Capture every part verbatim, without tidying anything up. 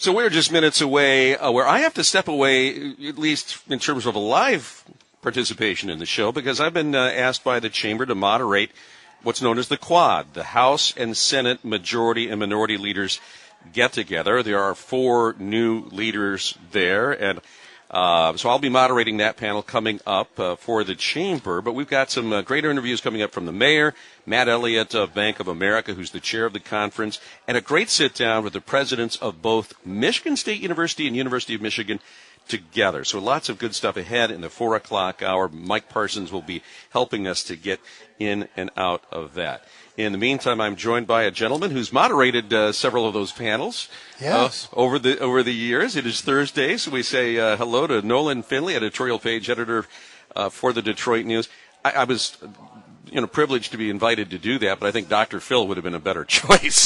So we're just minutes away uh, where I have to step away, at least in terms of a live participation in the show, because I've been uh, asked by the Chamber to moderate what's known as the Quad, the House and Senate Majority and Minority Leaders get together. There are four new leaders there, and uh, so I'll be moderating that panel coming up uh, for the Chamber. But we've got some uh, great interviews coming up from the mayor, Matt Elliott of Bank of America, who's the chair of the conference, and a great sit-down with the presidents of both Michigan State University and University of Michigan together. So lots of good stuff ahead in the four o'clock hour. Mike Parsons will be helping us to get in and out of that. In the meantime, I'm joined by a gentleman who's moderated uh, several of those panels yes. uh, over the over the years. It is Thursday, so we say uh, hello to Nolan Finley, editorial page editor uh, for the Detroit News. I, I was, you know, privileged to be invited to do that, but I think Doctor Phil would have been a better choice.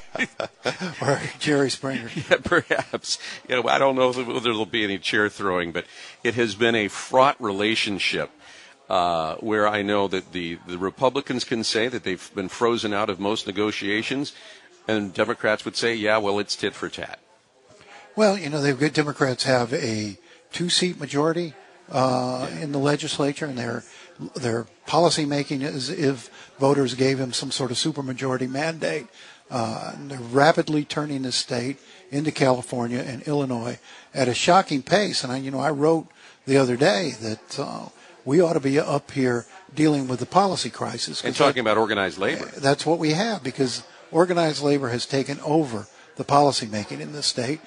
Or Jerry Springer. Yeah, perhaps. You know, I don't know whether there'll be any chair throwing, but it has been a fraught relationship. Uh, where I know that the, the Republicans can say that they've been frozen out of most negotiations, and Democrats would say, yeah, well, it's tit for tat. Well, you know, they've got Democrats have a two-seat majority uh, in the legislature, and their their policy making is if voters gave them some sort of supermajority mandate. Uh, and they're rapidly turning the state into California and Illinois at a shocking pace. And I, you know, I wrote the other day that. Uh, We ought to be up here dealing with the policy crisis. And talking that, about organized labor. That's what we have, because organized labor has taken over the policy making in the state.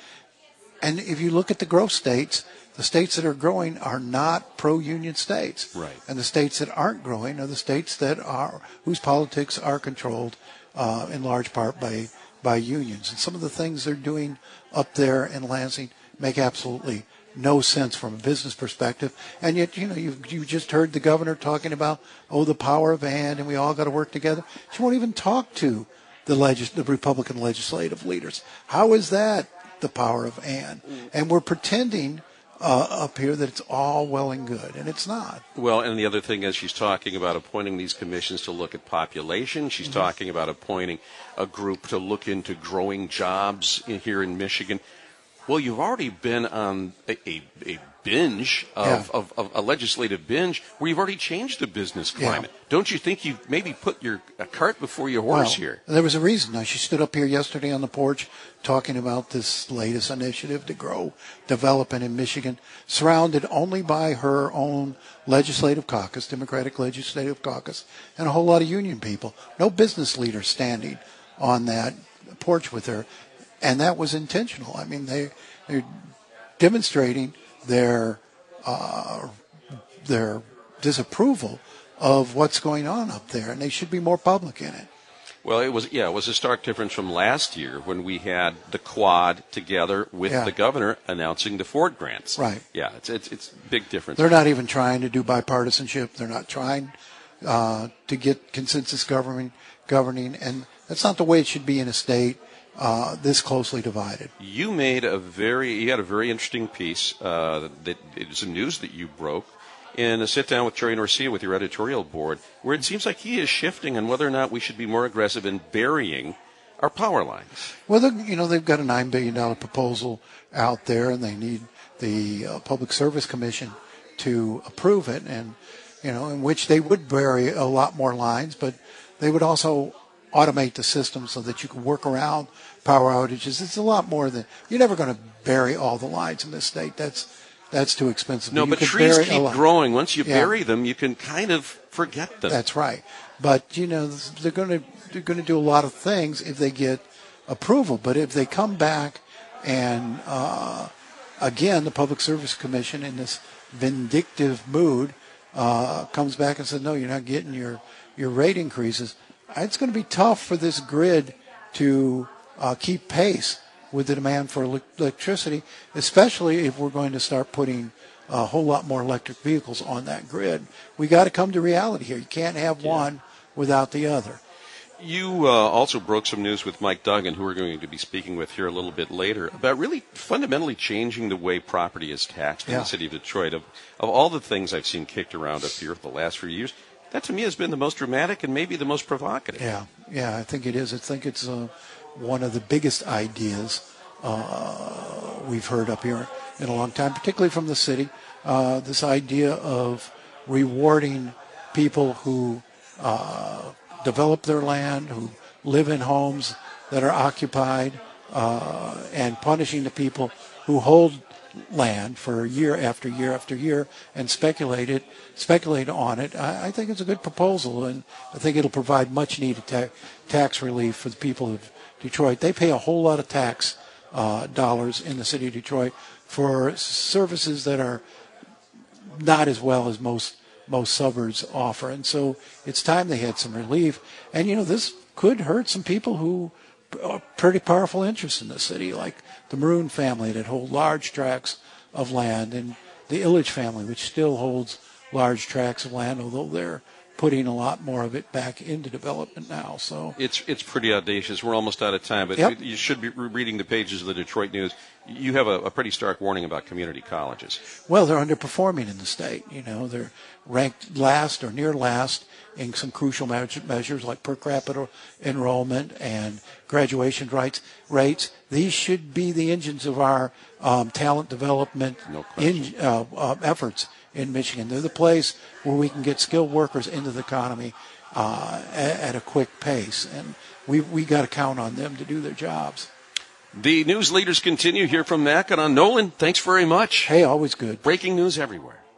And if you look at the growth states, the states that are growing are not pro-union states. Right. And the states that aren't growing are the states that are whose politics are controlled uh, in large part by by unions. And some of the things they're doing up there in Lansing make absolutely no sense from a business perspective. And yet, you know, you you just heard the governor talking about, oh, the power of and, and we all got to work together. She won't even talk to the legis- the Republican legislative leaders. How is that the power of and? And we're pretending uh, up here that it's all well and good, and it's not. Well, and the other thing is she's talking about appointing these commissions to look at population. She's mm-hmm. talking about appointing a group to look into growing jobs in, here in Michigan. Well, you've already been on a, a, a binge of, yeah. of, of a legislative binge where you've already changed the business climate. Yeah. Don't you think you've maybe put your a cart before your horse well, here? There was a reason. Now, she stood up here yesterday on the porch talking about this latest initiative to grow development in Michigan, surrounded only by her own legislative caucus, Democratic Legislative Caucus, and a whole lot of union people. No business leaders standing on that porch with her. And that was intentional. I mean, they, they're demonstrating their uh, their disapproval of what's going on up there, and they should be more public in it. Well, it was yeah, it was a stark difference from last year when we had the Quad together with yeah. the governor announcing the Ford grants. Right. Yeah, it's it's it's a big difference. They're not even trying to do bipartisanship. They're not trying uh, to get consensus governing, governing, and that's not the way it should be in a state Uh, this closely divided. You made a very, you had a very interesting piece uh, that it is some news that you broke in a sit-down with Jerry Norcia with your editorial board, where it seems like he is shifting on whether or not we should be more aggressive in burying our power lines. Well, you know, they've got a nine billion dollars proposal out there, and they need the uh, Public Service Commission to approve it, and, you know, in which they would bury a lot more lines, but they would also automate the system so that you can work around power outages. It's a lot more than you're never going to bury all the lines in this state. That's that's too expensive. No, you but trees keep growing. Once you yeah. bury them, you can kind of forget them. That's right. But you know they're going to they're going to do a lot of things if they get approval. But if they come back and uh, again the Public Service Commission in this vindictive mood uh, comes back and says, no, you're not getting your your rate increases. It's going to be tough for this grid to uh, keep pace with the demand for electricity, especially if we're going to start putting a whole lot more electric vehicles on that grid. We got to come to reality here. You can't have yeah. one without the other. You uh, also broke some news with Mike Duggan, who we're going to be speaking with here a little bit later, about really fundamentally changing the way property is taxed in yeah. the city of Detroit. Of, of all the things I've seen kicked around up here the last few years, that to me has been the most dramatic and maybe the most provocative. Yeah, yeah, I think it is. I think it's uh, one of the biggest ideas uh, we've heard up here in a long time, particularly from the city. Uh, this idea of rewarding people who uh, develop their land, who live in homes that are occupied, uh, and punishing the people who hold land for year after year after year and speculate it, speculate on it. I, I think it's a good proposal, and I think it'll provide much needed ta- tax relief for the people of Detroit. They pay a whole lot of tax uh, dollars in the city of Detroit for services that are not as well as most most suburbs offer, and so it's time they had some relief. And you know, this could hurt some people who are pretty powerful interests in the city, like the Maroon family that hold large tracts of land, and the Illich family, which still holds large tracts of land, although they're putting a lot more of it back into development now. So it's it's pretty audacious. We're almost out of time, but yep. you should be reading the pages of the Detroit News. You have a, a pretty stark warning about community colleges. Well, they're underperforming in the state. You know, they're ranked last or near last in some crucial measures like per capita enrollment and graduation rates. Rates. These should be the engines of our um, talent development no in, uh, uh, efforts in Michigan. They're the place where we can get skilled workers into the economy uh, at, at a quick pace, and we we got to count on them to do their jobs. The news leaders continue here from Mackinac. Nolan, thanks very much. Hey, always good. Breaking news everywhere.